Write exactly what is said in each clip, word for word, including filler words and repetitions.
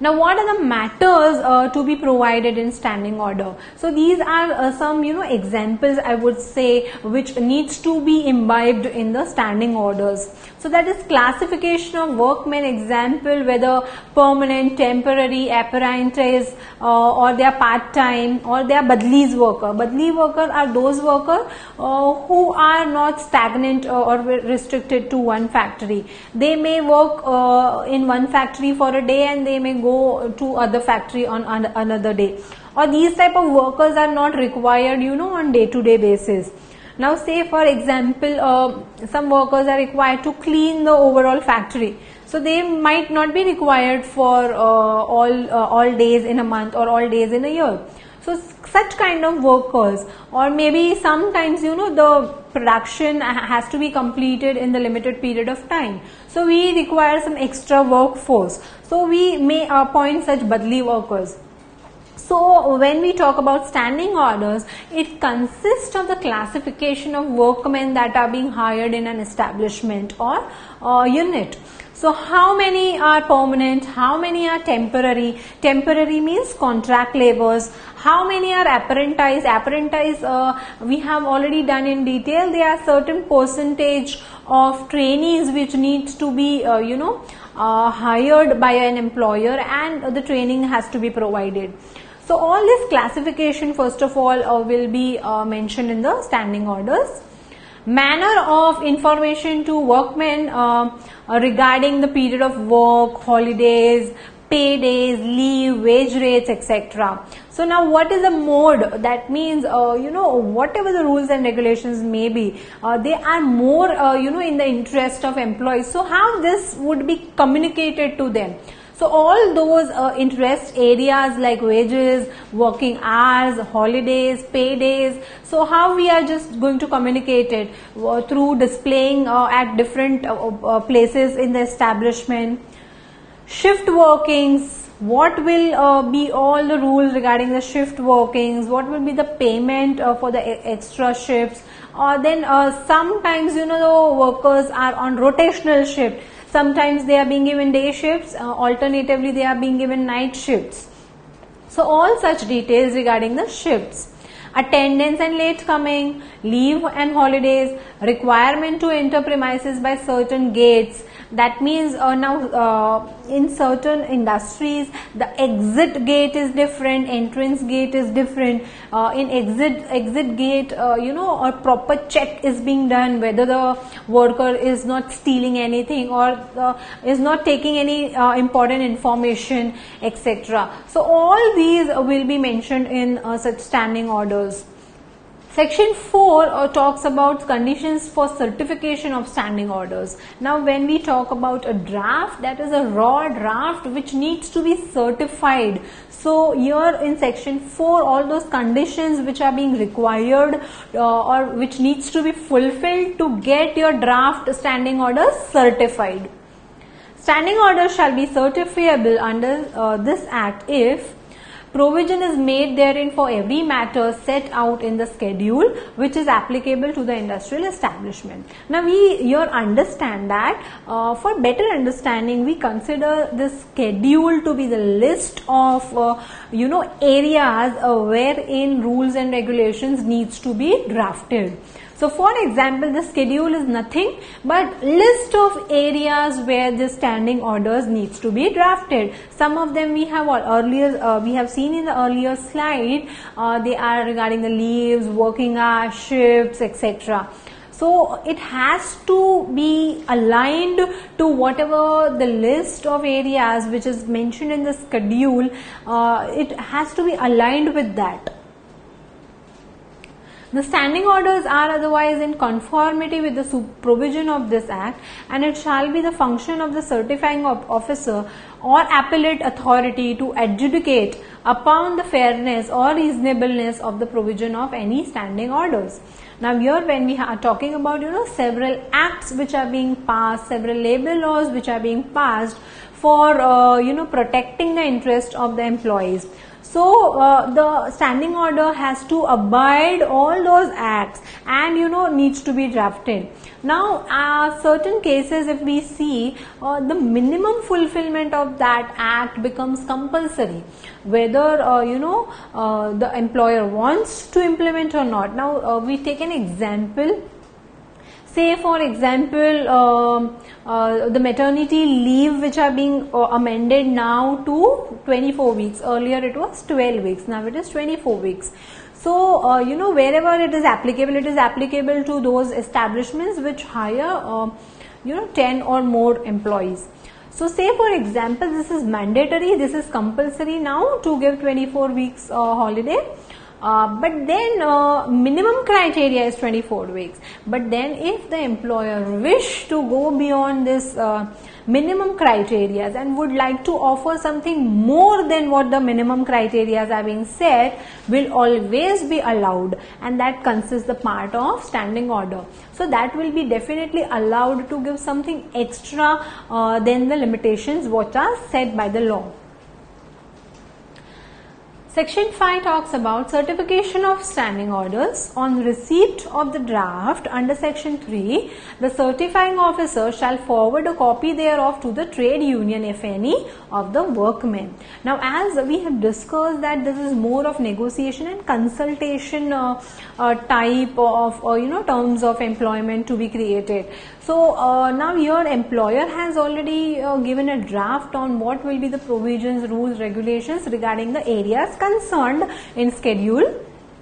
Now, what are the matters uh, to be provided in standing order? So these are uh, some, you know, examples, I would say, which needs to be imbibed in the standing orders. So that is classification of workmen, example, whether permanent, temporary, apprentice, uh, or they are part-time, or they are badlis worker. Badli worker are those workers uh, who are not stagnant uh, or restricted to one factory. They may work uh, in one factory for a day and they may go to other factory on, on another day. Or these type of workers are not required, you know, on day-to-day basis. Now, say for example, uh, some workers are required to clean the overall factory. So they might not be required for uh, all uh, all days in a month or all days in a year. So such kind of workers, or maybe sometimes, you know, the production has to be completed in the limited period of time. So we require some extra workforce. So we may appoint such badli workers. So when we talk about standing orders, it consists of the classification of workmen that are being hired in an establishment or uh, unit. So how many are permanent, how many are temporary? Temporary means contract laborers. How many are apprentice? Apprentice uh, we have already done in detail. There are certain percentage of trainees which needs to be uh, you know uh, hired by an employer, and the training has to be provided. So all this classification first of all uh, will be uh, mentioned in the standing orders. Manner of information to workmen uh, uh, regarding the period of work, holidays, pay days, leave, wage rates, et cetera. So now what is the mode? That means, uh, you know, whatever the rules and regulations may be, uh, they are more, uh, you know, in the interest of employees. So how this would be communicated to them? So all those uh, interest areas like wages, working hours, holidays, pay days. So how we are just going to communicate it? Uh, through displaying uh, at different uh, uh, places in the establishment. Shift workings. What will uh, be all the rules regarding the shift workings? What will be the payment uh, for the extra shifts? Or uh, then uh, sometimes, you know, the workers are on rotational shift. Sometimes they are being given day shifts, uh, alternatively they are being given night shifts. So all such details regarding the shifts. Attendance and late coming, leave and holidays, requirement to enter premises by certain gates. That means uh, now uh, in certain industries the exit gate is different, entrance gate is different. Uh, in exit exit gate, uh, you know, a proper check is being done whether the worker is not stealing anything or uh, is not taking any uh, important information, et cetera. So all these will be mentioned in uh, such standing orders. Section four uh, talks about conditions for certification of standing orders. Now when we talk about a draft, that is a raw draft which needs to be certified. So here in section four, all those conditions which are being required uh, or which needs to be fulfilled to get your draft standing order certified. Standing orders shall be certifiable under uh, this act if provision is made therein for every matter set out in the schedule which is applicable to the industrial establishment. Now we here understand that uh, for better understanding we consider this schedule to be the list of uh, you know areas uh, wherein rules and regulations needs to be drafted. So for example, the schedule is nothing but list of areas where the standing orders needs to be drafted. Some of them we have earlier uh, we have seen in the earlier slide. Uh, they are regarding the leaves, working hours, shifts, et cetera. So it has to be aligned to whatever the list of areas which is mentioned in the schedule. Uh, it has to be aligned with that. The standing orders are otherwise in conformity with the provision of this act, and it shall be the function of the certifying officer or appellate authority to adjudicate upon the fairness or reasonableness of the provision of any standing orders. Now here when we are talking about you know several acts which are being passed, several labor laws which are being passed for uh, you know protecting the interest of the employees. So uh, the standing order has to abide all those acts and you know needs to be drafted. Now uh, certain cases if we see uh, the minimum fulfillment of that act becomes compulsory, whether uh, you know uh, the employer wants to implement or not. Now uh, we take an example. Say for example uh, uh, the maternity leave which are being uh, amended now to twenty-four weeks. Earlier it was twelve weeks, now it is twenty-four weeks. So uh, you know wherever it is applicable, it is applicable to those establishments which hire uh, you know ten or more employees. So say for example this is mandatory, this is compulsory now to give twenty-four weeks uh, holiday. Uh, but then uh, minimum criteria is twenty-four weeks. But then if the employer wish to go beyond this uh, minimum criteria and would like to offer something more than what the minimum criteria are being set, will always be allowed, and that consists the part of standing order. So that will be definitely allowed to give something extra uh, than the limitations what are set by the law. Section five talks about certification of standing orders. On receipt of the draft under section three, the certifying officer shall forward a copy thereof to the trade union, if any, of the workmen. Now as we have discussed that this is more of negotiation and consultation uh, uh, type of uh, you know terms of employment to be created. So uh, now your employer has already uh, given a draft on what will be the provisions, rules, regulations regarding the areas concerned in schedule.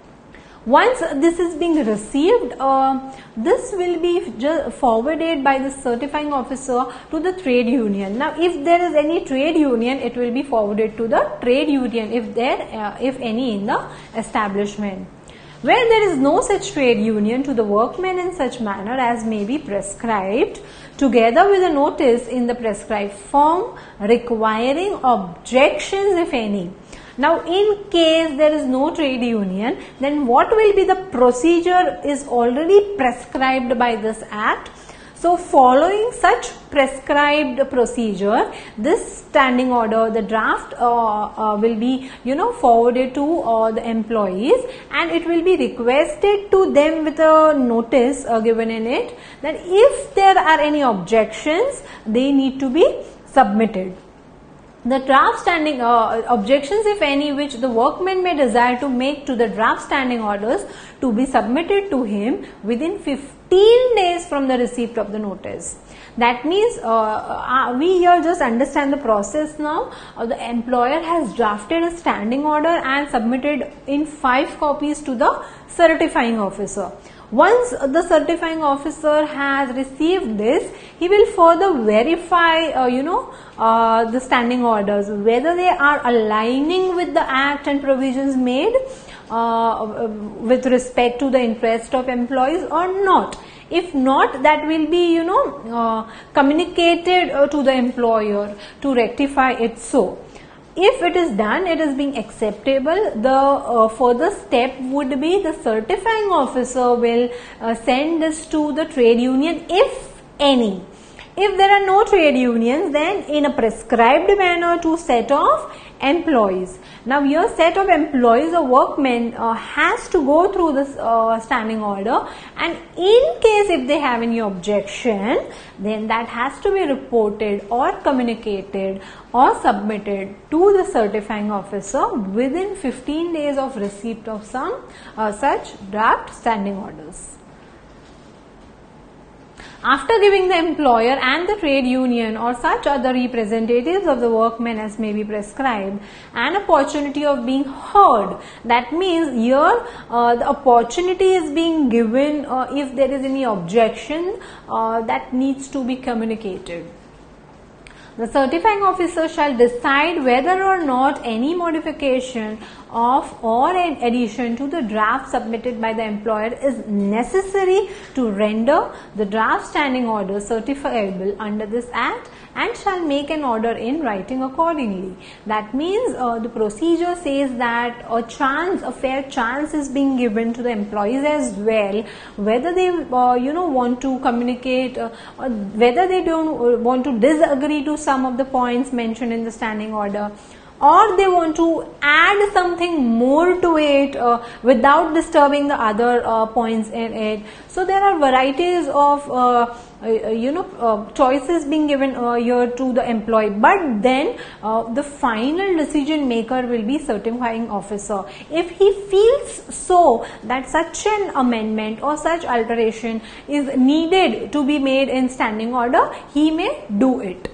Once this is being received, uh, this will be forwarded by the certifying officer to the trade union. Now if there is any trade union, it will be forwarded to the trade union if there uh, if any in the establishment. Where there is no such trade union, to the workmen in such manner as may be prescribed, together with a notice in the prescribed form requiring objections, if any. Now in case there is no trade union, then what will be the procedure is already prescribed by this act. So following such prescribed procedure, this standing order, the draft uh, uh, will be you know forwarded to uh, the employees, and it will be requested to them with a notice uh, given in it that if there are any objections, they need to be submitted. The draft standing uh, objections, if any, which the workman may desire to make to the draft standing orders, to be submitted to him within fifteen days from the receipt of the notice. That means uh, uh, we here just understand the process now. Uh, the employer has drafted a standing order and submitted in five copies to the certifying officer. Once the certifying officer has received this, he will further verify uh, you know uh, the standing orders, whether they are aligning with the act and provisions made uh, with respect to the interest of employees or not. If not, that will be you know uh, communicated uh, to the employer to rectify it. So if it is done, it is being acceptable, the uh, further step would be the certifying officer will uh, send this to the trade union, if any. If there are no trade unions, then in a prescribed manner to set of employees. Now your set of employees or workmen uh, has to go through this uh, standing order, and in case if they have any objection, then that has to be reported or communicated or submitted to the certifying officer within fifteen days of receipt of some uh, such draft standing orders. After giving the employer and the trade union or such other representatives of the workmen as may be prescribed an opportunity of being heard, that means here uh, the opportunity is being given uh, if there is any objection uh, that needs to be communicated. The certifying officer shall decide whether or not any modification of or an addition to the draft submitted by the employer is necessary to render the draft standing order certifiable under this act, and shall make an order in writing accordingly. That means uh, the procedure says that a chance, a fair chance is being given to the employees as well, whether they uh, you know want to communicate, uh, or whether they don't uh, want to disagree to some of the points mentioned in the standing order, or they want to add something more to it uh, without disturbing the other uh, points in it. So there are varieties of uh, uh, you know uh, choices being given uh, here to the employee, but then uh, the final decision maker will be certifying officer. If he feels so that such an amendment or such alteration is needed to be made in standing order, he may do it.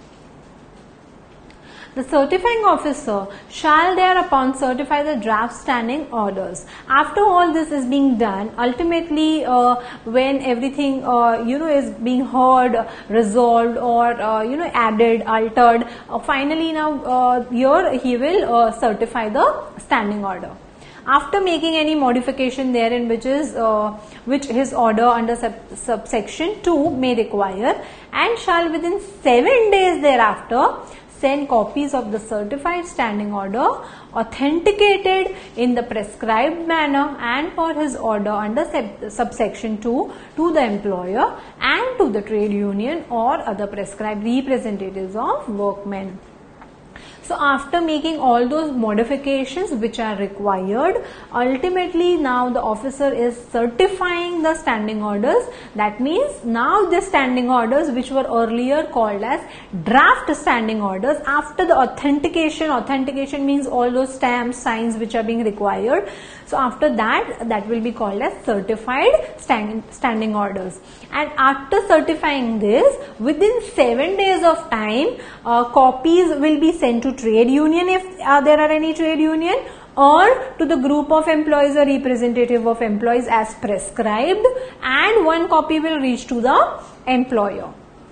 The certifying officer shall thereupon certify the draft standing orders. After all this is being done, ultimately uh, when everything uh, you know is being heard, resolved, or uh, you know added, altered, uh, finally now uh, here he will uh, certify the standing order. After making any modification therein which is uh, which his order under sub subsection two may require, and shall within seven days thereafter send copies of the certified standing order authenticated in the prescribed manner and for his order under sub subsection two to the employer and to the trade union or other prescribed representatives of workmen. So after making all those modifications which are required, ultimately now the officer is certifying the standing orders. That means now the standing orders which were earlier called as draft standing orders, after the authentication, authentication means all those stamps, signs which are being required. So after that, that will be called as certified stand, standing orders. And after certifying this, within seven days of time, uh, copies will be sent to trade union if uh, there are any trade union, or to the group of employees or representative of employees as prescribed, and one copy will reach to the employer.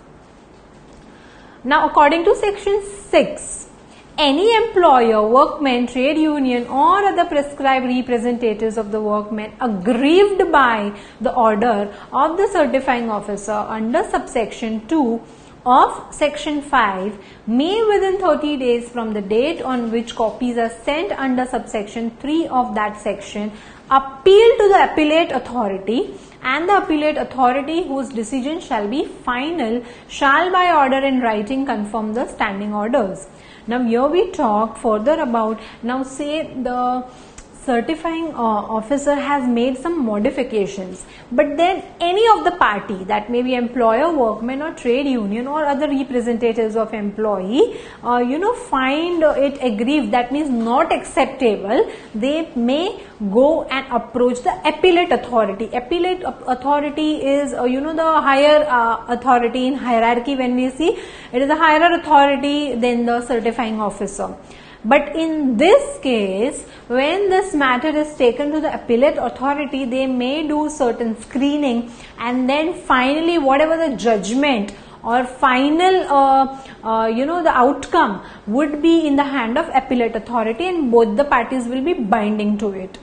Now according to section six, any employer, workman, trade union or other prescribed representatives of the workmen aggrieved by the order of the certifying officer under subsection two of section five may within thirty days from the date on which copies are sent under subsection three of that section appeal to the appellate authority, and the appellate authority whose decision shall be final shall by order in writing confirm the standing orders. Now here we talk further about, now say the certifying uh, officer has made some modifications, but then any of the party, that may be employer, workman or trade union or other representatives of employee, uh, you know find it aggrieved, that means not acceptable, they may go and approach the appellate authority. Appellate authority is uh, you know the higher uh, authority in hierarchy. When we see, it is a higher authority than the certifying officer. But in this case, when this matter is taken to the appellate authority, they may do certain screening, and then finally whatever the judgment or final uh, uh, you know the outcome would be in the hand of appellate authority, and both the parties will be binding to it.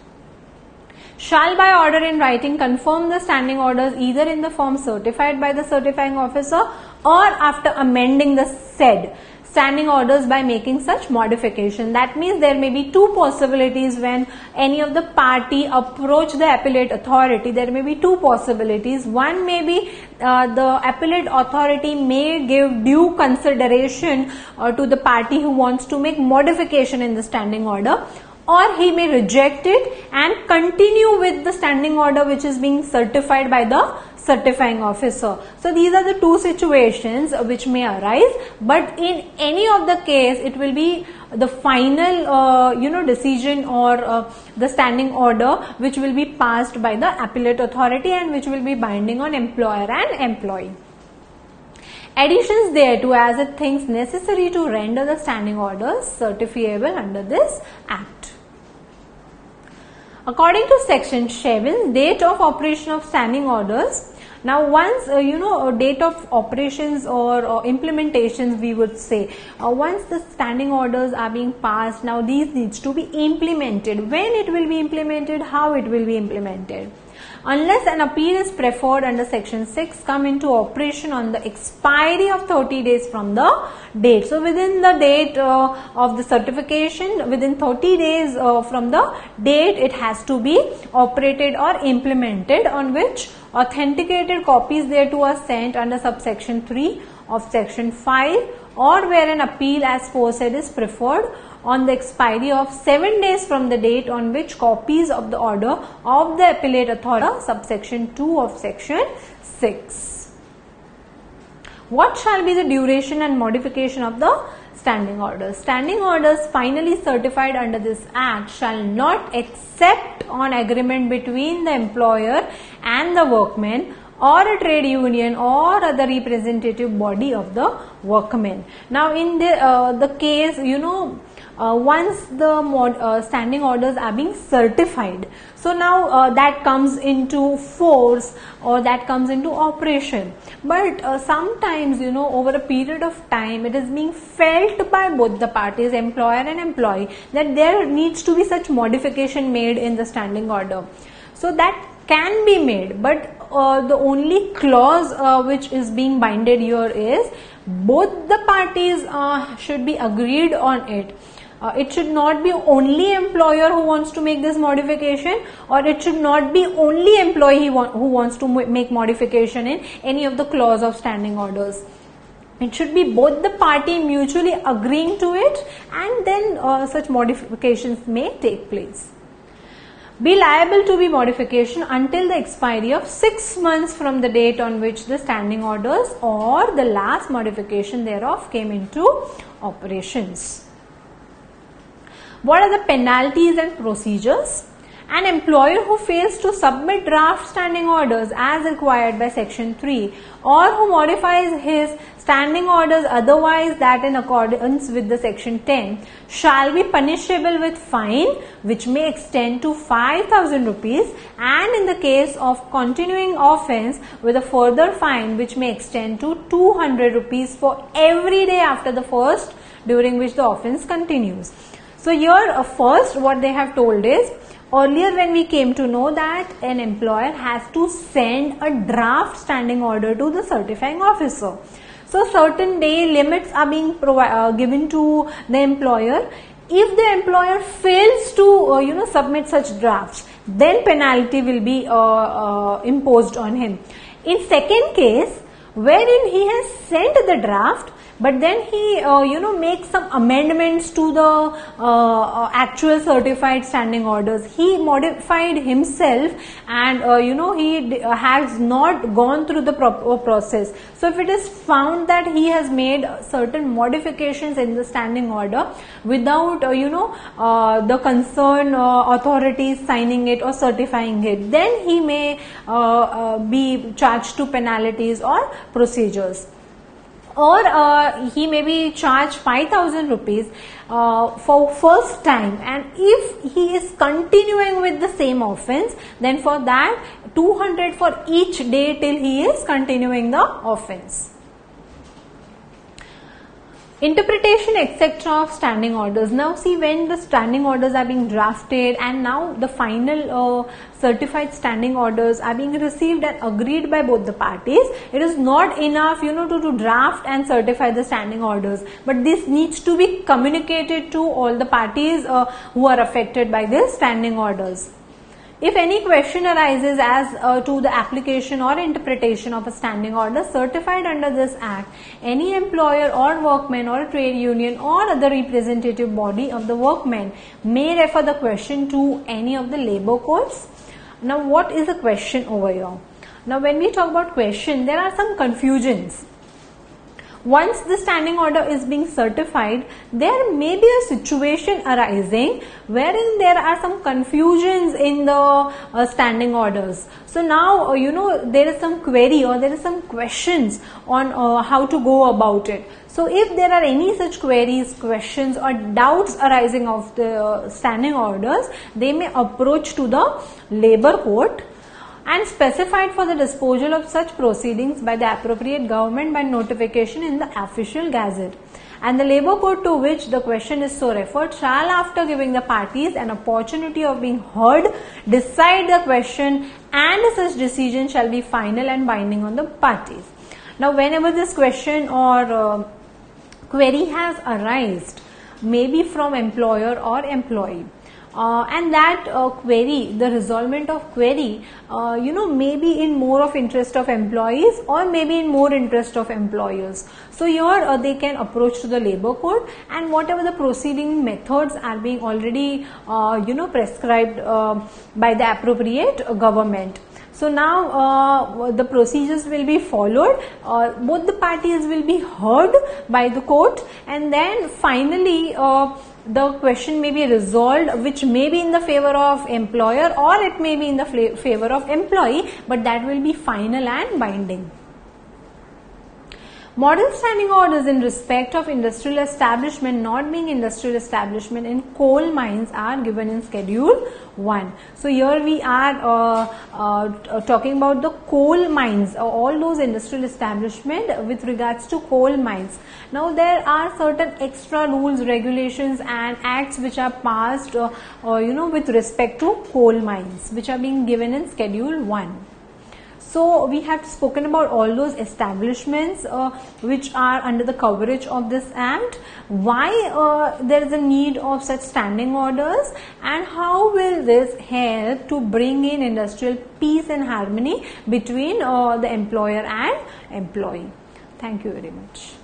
Shall by order in writing confirm the standing orders either in the form certified by the certifying officer or after amending the said standing orders by making such modification. That means there may be two possibilities when any of the party approach the appellate authority. There may be two possibilities. One may be uh, the appellate authority may give due consideration uh, to the party who wants to make modification in the standing order, or he may reject it and continue with the standing order which is being certified by the certifying officer. So these are the two situations which may arise, but in any of the case it will be the final uh, you know decision or uh, the standing order which will be passed by the appellate authority and which will be binding on employer and employee. Additions thereto as it thinks necessary to render the standing orders certifiable under this Act. According to section seven, date of operation of standing orders. Now once uh, you know date of operations or, or implementations, we would say uh, once the standing orders are being passed, now these needs to be implemented. When it will be implemented, how it will be implemented. Unless an appeal is preferred under section six, come into operation on the expiry of thirty days from the date. So within the date uh, of the certification, within thirty days uh, from the date, it has to be operated or implemented, on which authenticated copies thereto are sent under subsection three of section five, or where an appeal as foresaid is preferred on the expiry of seven days from the date on which copies of the order of the appellate authority subsection two of section six. What shall be the duration and modification of the standing orders? Standing orders finally certified under this act shall not except on agreement between the employer and the workmen or a trade union or other representative body of the workmen. Now in the, uh, the case, you know, uh, once the mod, uh, standing orders are being certified, so now uh, that comes into force or that comes into operation. But uh, sometimes, you know, over a period of time, it is being felt by both the parties, employer and employee, that there needs to be such modification made in the standing order. So that can be made, but uh, the only clause uh, which is being binded here is both the parties uh, should be agreed on it. Uh, it should not be only employer who wants to make this modification, or it should not be only employee who wants to make modification in any of the clause of standing orders. It should be both the party mutually agreeing to it, and then uh, such modifications may take place. Be liable to be modification until the expiry of six months from the date on which the standing orders or the last modification thereof came into operations. What are the penalties and procedures? An employer who fails to submit draft standing orders as required by section three or who modifies his standing orders otherwise that in accordance with the section ten shall be punishable with fine which may extend to five thousand rupees, and in the case of continuing offence with a further fine which may extend to two hundred rupees for every day after the first during which the offence continues. So here uh, first what they have told is, earlier when we came to know that an employer has to send a draft standing order to the certifying officer. So certain day limits are being uh, given to the employer. If the employer fails to uh, you know submit such drafts, then penalty will be uh, uh, imposed on him. In second case, wherein he has sent the draft, but then he uh, you know makes some amendments to the uh, uh, actual certified standing orders. He modified himself, and uh, you know he uh, has not gone through the proper process. So if it is found that he has made certain modifications in the standing order without uh, you know uh, the concerned uh, authorities signing it or certifying it, then he may uh, uh, be charged to penalties or procedures. Or uh, he may be charged five thousand rupees uh, for first time, and if he is continuing with the same offence, then for that two hundred for each day till he is continuing the offence. Interpretation et cetera of standing orders. Now see, when the standing orders are being drafted and now the final uh, certified standing orders are being received and agreed by both the parties, it is not enough you know to, to draft and certify the standing orders, but this needs to be communicated to all the parties uh, who are affected by this standing orders. If any question arises as uh, to the application or interpretation of a standing order certified under this act, any employer or workman or trade union or other representative body of the workmen may refer the question to any of the labor courts. Now what is the question over here? Now when we talk about question, there are some confusions. Once the standing order is being certified, there may be a situation arising wherein there are some confusions in the uh, standing orders. So now uh, you know there is some query or there is some questions on uh, how to go about it. So if there are any such queries, questions or doubts arising of the uh, standing orders, they may approach to the labor court and specified for the disposal of such proceedings by the appropriate government by notification in the official gazette. And the labor court to which the question is so referred shall, after giving the parties an opportunity of being heard, decide the question, and such decision shall be final and binding on the parties. Now whenever this question or uh, query has arisen, maybe from employer or employee, uh, and that uh, query, the resolvement of query, uh, you know, maybe in more of interest of employees or maybe in more interest of employers. So here uh, they can approach to the labor code, and whatever the proceeding methods are being already uh, you know prescribed uh, by the appropriate uh, government. So now uh, the procedures will be followed, uh, both the parties will be heard by the court, and then finally uh, the question may be resolved, which may be in the favor of employer or it may be in the favor of employee, but that will be final and binding. Model standing orders in respect of industrial establishment not being industrial establishment in coal mines are given in schedule one. So here we are uh, uh, talking about the coal mines, uh, all those industrial establishment with regards to coal mines. Now there are certain extra rules, regulations and acts which are passed uh, uh, you know with respect to coal mines, which are being given in schedule one. So we have spoken about all those establishments uh, which are under the coverage of this act, why uh, there is a need of such standing orders, and how will this help to bring in industrial peace and harmony between uh, the employer and employee. Thank you very much.